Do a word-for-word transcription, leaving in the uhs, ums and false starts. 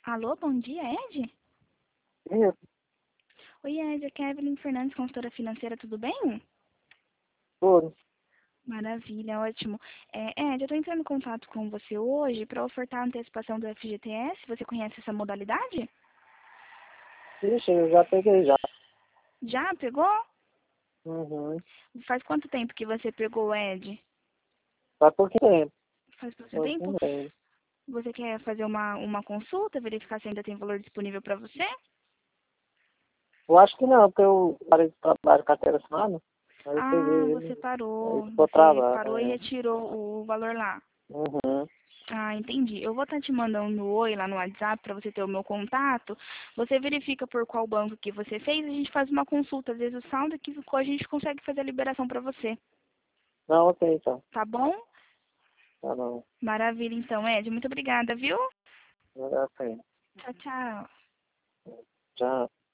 Alô, bom dia, Ed? Isso, Oi, Ed, aqui é a Evelyn Fernandes, consultora financeira, tudo bem? tudo. Maravilha, ótimo. É, Ed, eu estou entrando em contato com você hoje para ofertar a antecipação do F G T S. Você conhece essa modalidade? Ixi, eu já peguei já. Já pegou? Uhum. Faz quanto tempo que você pegou, Ed? Faz pouco tempo. Faz pouco tempo? Pouquinho mesmo. Você quer fazer uma, uma consulta, verificar se ainda tem valor disponível para você? Eu acho que não, porque eu parei de trabalho carteira assinada. Aí eu Ah, peguei você ele. Aí parou. ficou Você travado, parou e né? retirou o valor lá. Uhum. Ah, entendi. Eu vou estar te mandando no oi lá no WhatsApp para você ter o meu contato. Você verifica por qual banco que você fez, a gente faz uma consulta. Às vezes o saldo que ficou, a gente consegue fazer a liberação para você. Não, ok, então. Tá bom? Tá bom. Maravilha, então, Ed. Muito obrigada, viu? Ok. Tchau, tchau. Já.